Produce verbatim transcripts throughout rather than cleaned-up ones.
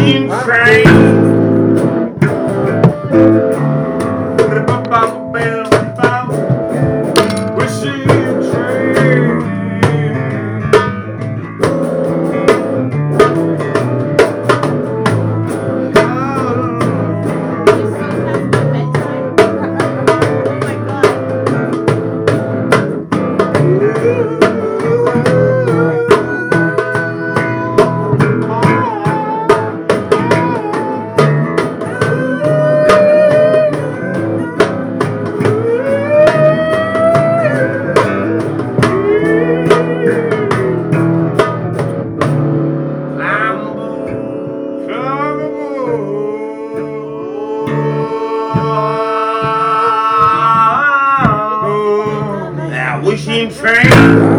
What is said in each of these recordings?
wishing train. Wishing train.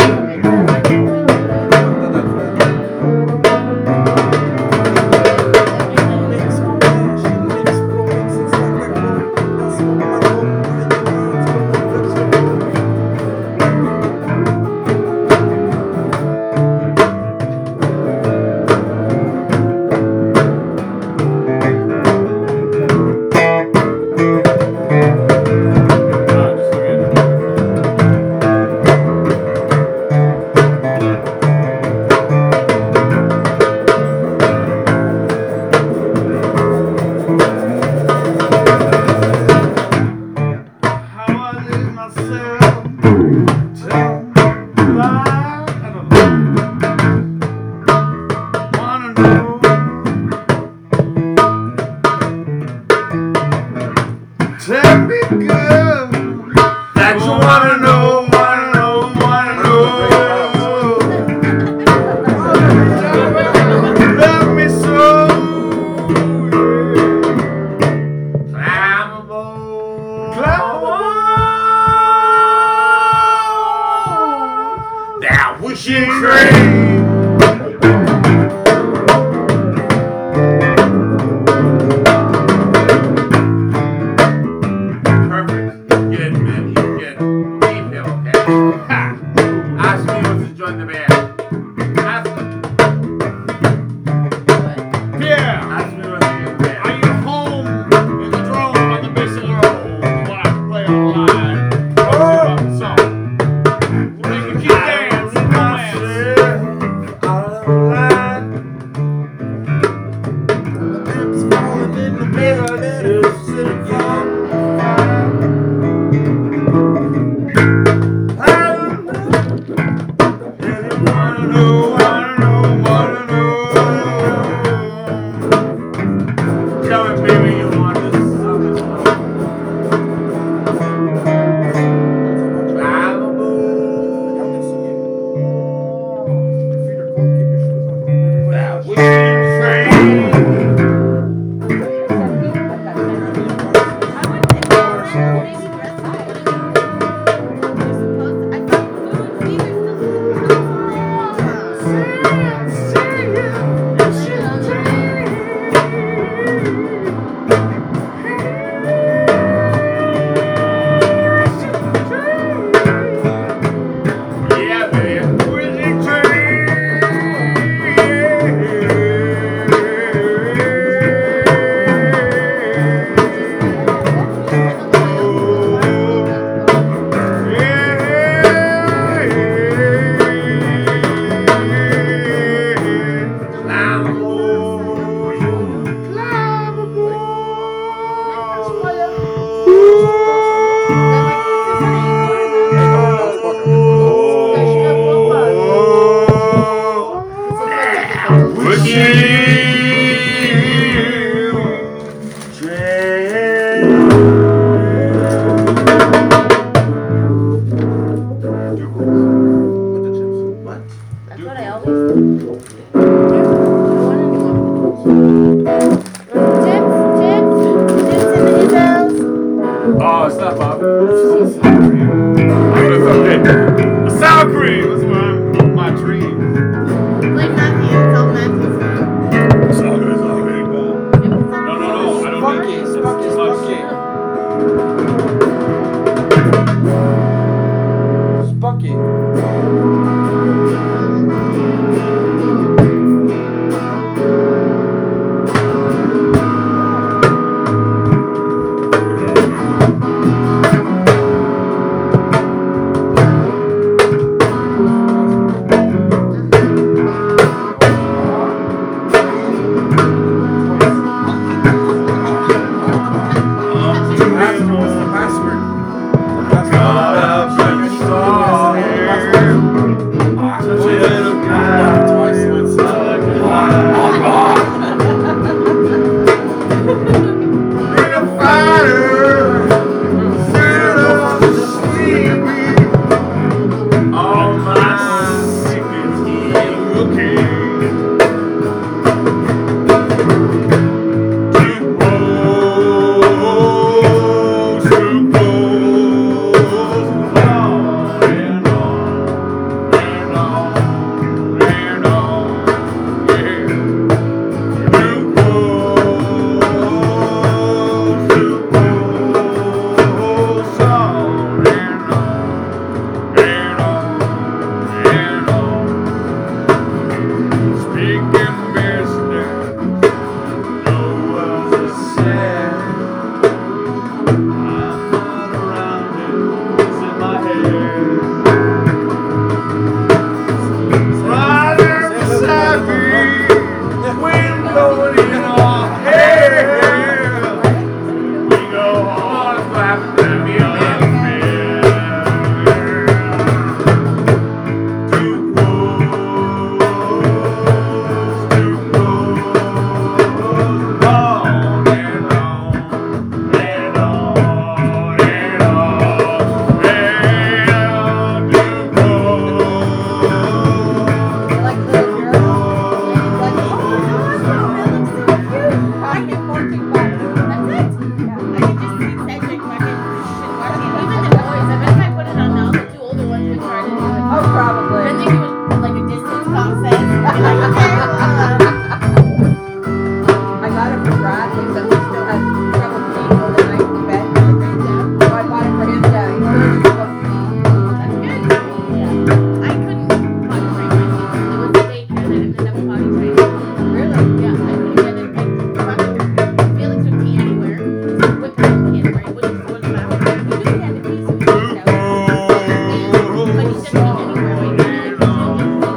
Tell me, girl, that you wanna know, wanna know, wanna know. Love me so, yeah. Flammable, flammable. That wishing train. Oh, it's not Bob. It's sour cream. But it's okay. A sour cream is my, my dream. Like Matthew, it's all Matthew's fault. It's all good, it's all good. No, no, no. I don't need it. Spunky, spunky, spunky. Spunky. road, you know. Hey, we go on, it's gonna happen to me on Too close, too close, on and on, and on, and on, and on, too close. Like little girl. Like, oh, no, that looks so cute. I get fourteen bucks. That's it. Yeah. I can just see Cedric fucking working. Even the boys. I bet if I put it on now, the two older ones would try to do it. Oh, probably. Then they do it like a distance process. Be like, okay, well, I got it for Bradley, but he still has trouble peeing overnight in bed. So I bought it for him to that's good. I couldn't potty train my kids. There was a daycare that ended up potty training. Really? Yeah, I couldn't get it. Like, fucking Felix would pee anywhere. Whip him pee anywhere. He wouldn't go to the bathroom. He just had to pee, so he took it out. But he said pee anywhere. Like, he really couldn't go.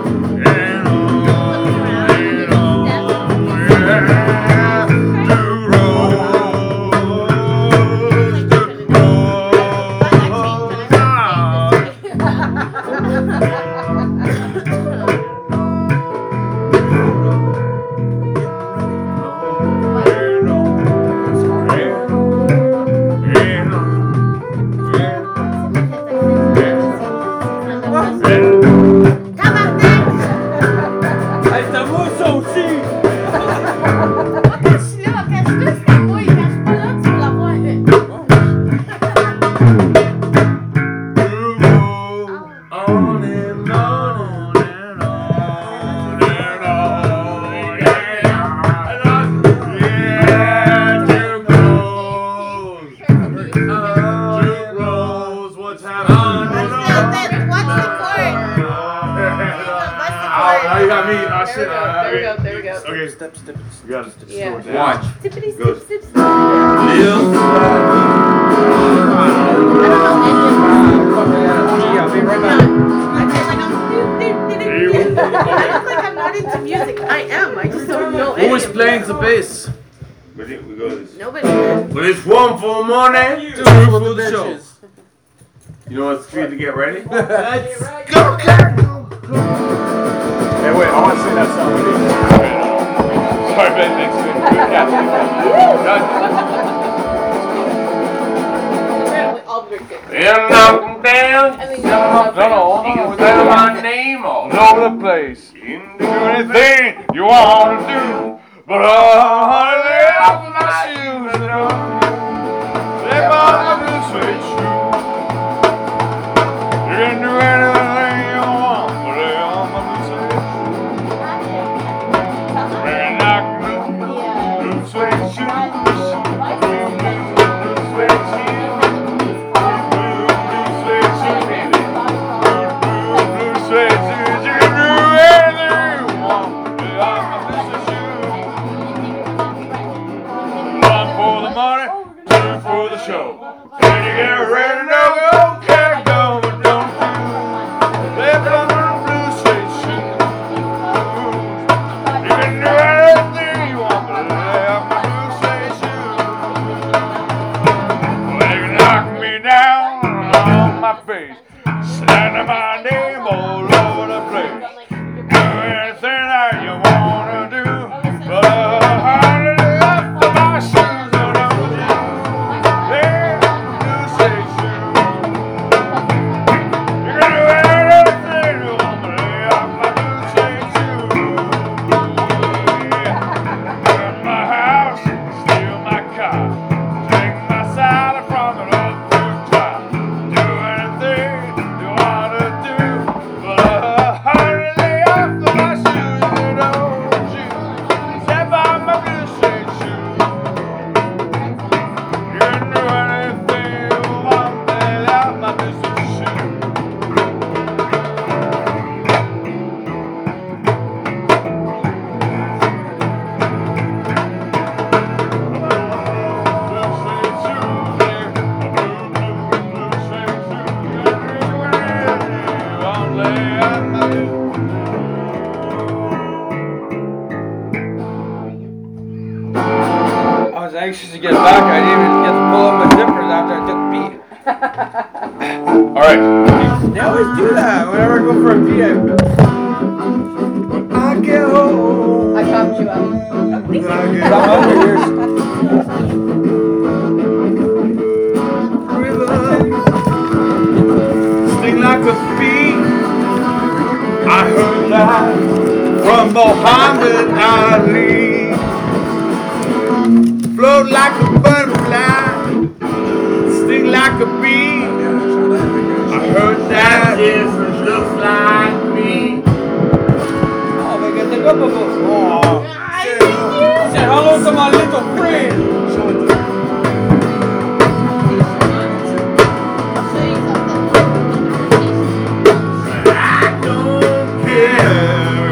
On and on and on and on, yeah, too close, too close, what's happening? Oh, now you got me. Oh, shit. There we go, Uh, there we go, there we go. Okay, step, step. You gotta step. Yeah. slow it down. Watch. Tippity Go. snip, snip, snip. Lil Yeah, I'll be right back. I feel like I'm I look like I'm not into music. I am. I just don't know. Who is any of playing it. the bass? We go this. Nobody. Man. But it's one for money, two Two for for the the show. show. You know what's good to get ready? Let's Go, Hey, wait, I want to sing that song with you. Sorry, Ben, thanks for I'll drink it. and knock 'em down. And then No, no, no, hold You on. can spell my name all All over the place. in Do the anything you want to do, but I'll lay off my shoes and I'll step on the sweet shoe. You can do anything you want, but lay on my sweet shoe. And knock me blue sweet shoes. Blue sweet shoes. Blue, blue sweet shoes, baby. Blue, blue sweet shoes. You can do anything you want, but lay on my sweet shoes. One for the money, two for the show. When you get ready to go, can't go, but don't you step on the blue suede shoes. You can do anything you want, but lay off my blue suede shoes. Well, you can knock me down on my face, slander my name all over the place. Do anything that you wanna do, but I'll lay off my shoes, oh, don't you? Lay anxious to get back. I didn't even get to pull up my zippers after I took a pee. All right. They always do that whenever I go for a pee. I, I get home. I talked you up. Then I get I'm under here. Sting like a bee. I heard that from Muhammad Ali. Float like a butterfly. Sting like a bee. I heard that is just like me. Oh, me get the good bubble. Oh. Say hello to my little friend. I don't care.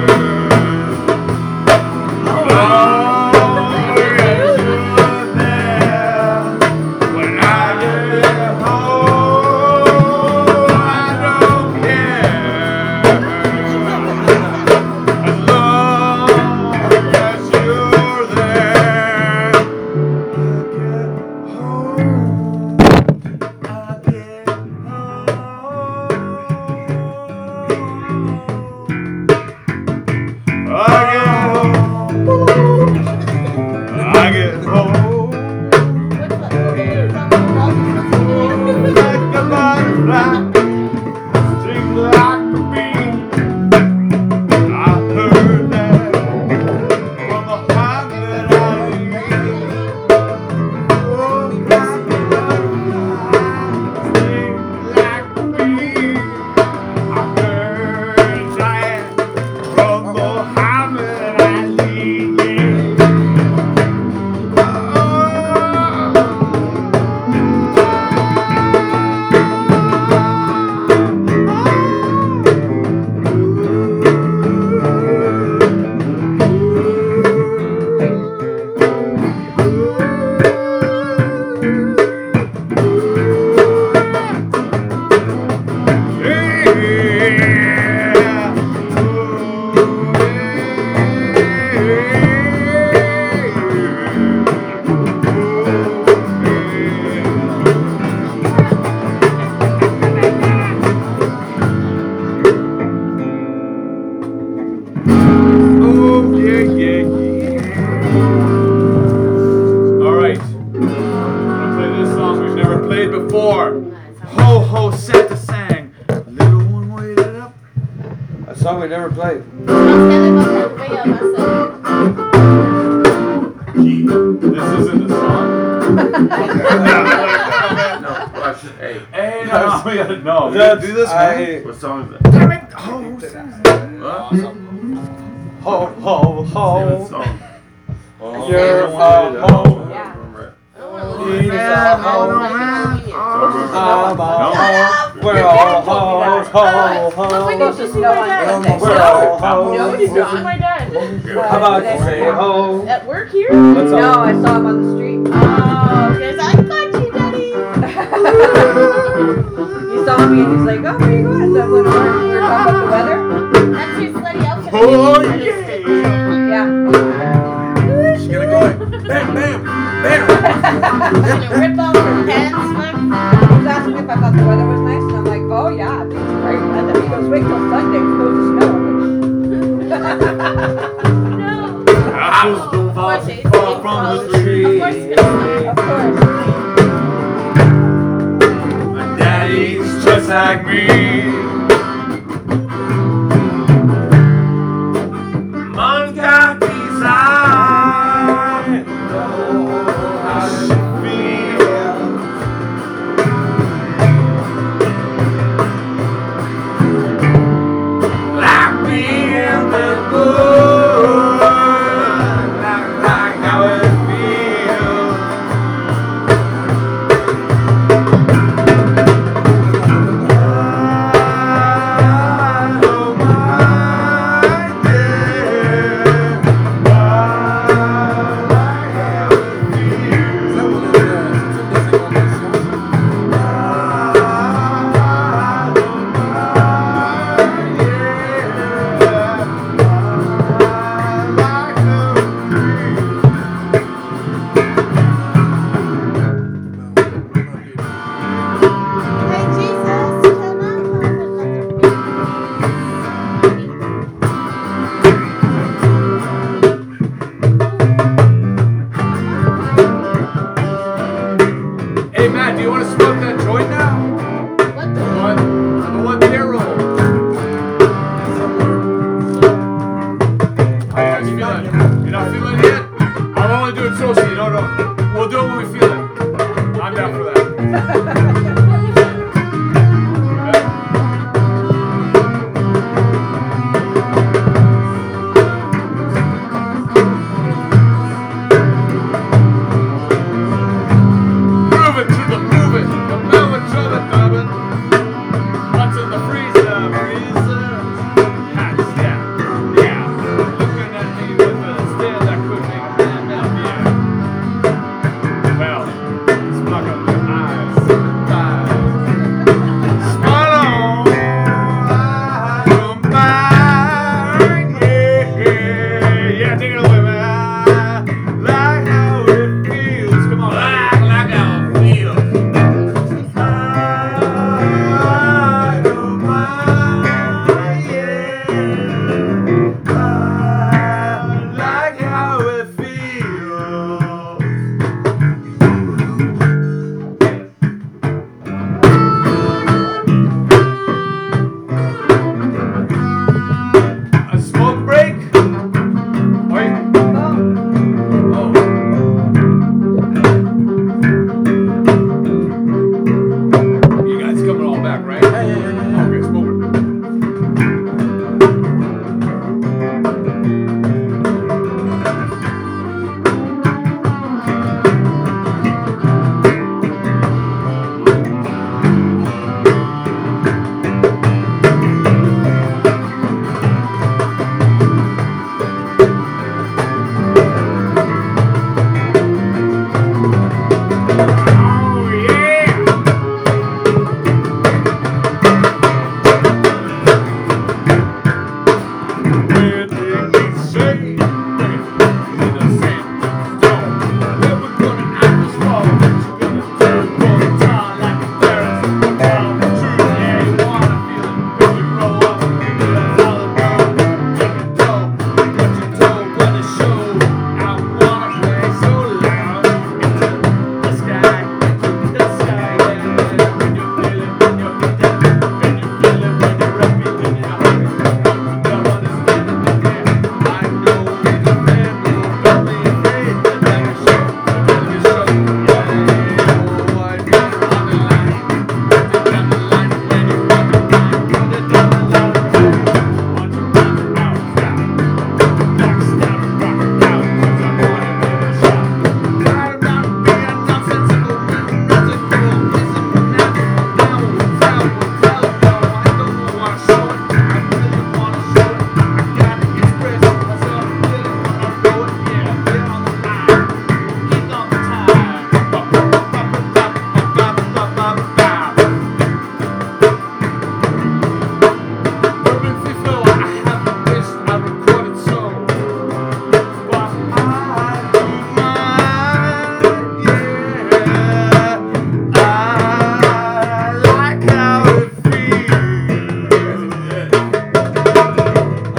Long as you're there. When I get home, I don't care. As long as you're there. I get home. I get home. I get home. Like a butterfly, sting like a bee. I heard that from Muhammad Ali. Oh, like a butterfly, sting like a bee. I heard that from Muhammad Ali. Oh, yeah, yeah, yeah. All right. I'm gonna play this song we've never played before. Ho, ho, Santa sang. Little one waited up. A song we never played. This isn't the song. No, watch it. Hey. Hey, no, no, we gotta know. We gotta do this, I- man. What song is that? Damn it. Oh, who sings What? Ho, ho, that? ho. song. You're a ho. Yeah. He's a ho. I'm a ho. We're all hoes, ho, ho. When did you see my dad? We're all No, hoes. he's not. my dad. How about you say ho? At work here? What's No, up? I saw him on the street. Oh, because I got you, Daddy. He saw me and he's like, oh, where you going? So I went over and we were talking about the weather. That's your slutty outfit. Oh, yeah. Yeah. She's gonna go like, bam, bam, bam. Gonna rip off her pants, look. He was asking me if I thought the weather was nice, and I'm like, oh yeah, I think it's great weather. He goes, wait till Sunday, it's supposed to snow. No. Apples don't fall, Watch it. fall from the tree. Of course it's gonna Of course. My daddy's just like me. Man got these eyes. How she feels. Like me in the mood. Like, like how it feels. I I'm only doing toasty, you know, no. We'll do it when we feel it. I'm down for that. Move it to the move it, the move it to the dubbing. What's in the freezer, freezer? Hats, yeah, yeah. Looking at me with a stare that could make a man melt, yeah. Well, smug up your eyes, sympathize. Smile on, your mind, yeah, yeah. Take it away, man. Like how it feels. Come on, like, like how it feels. I don't mind, yeah. I like how it feels. A smoke break? Wait. Oh. You guys coming all back, right? Yeah, yeah, yeah. Okay, smoke break. Oh, yeah. Everything we say, in the same tone. Never gonna act as wrong. You're gonna turn for the time like a terrorist. Tell the truth, yeah, you wanna feel it when you grow up. That's all it knows. Take it dope, what you told when it showed. I wanna play so loud into the sky, into the sky, yeah. When you feel it, when you hit it, when you feel it, when you're rapping, when you're happy. Don't understand it, yeah. I know it's a family, don't be afraid to take a show, take a show, yeah. Oh, I got it on the line, put it down the line when you want to rhyme, put it down the line. Want to rhyme out, stop, knock, stop, rock it out, 'cause I wanna give it a shot. Tired of being nonsensical, musical, isn't natural, now it's out, tell it, yo, I don't wanna show it, I really wanna show it, I gotta express myself, really wanna know it, yeah, get on the line, get on the time. Urban free flow, I haven't missed, I recorded so. But I don't mind, yeah. I like how it feels. I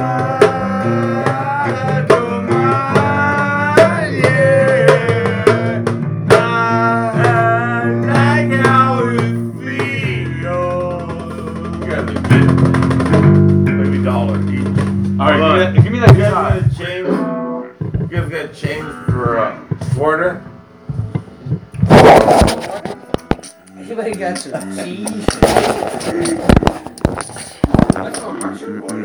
don't mind, yeah. I like how it feels. You guys are good. Maybe dollar each. All right, give me that, give me that You guys guitar. got change? You guys got change for a quarter? Anybody got some cheese? That's not much.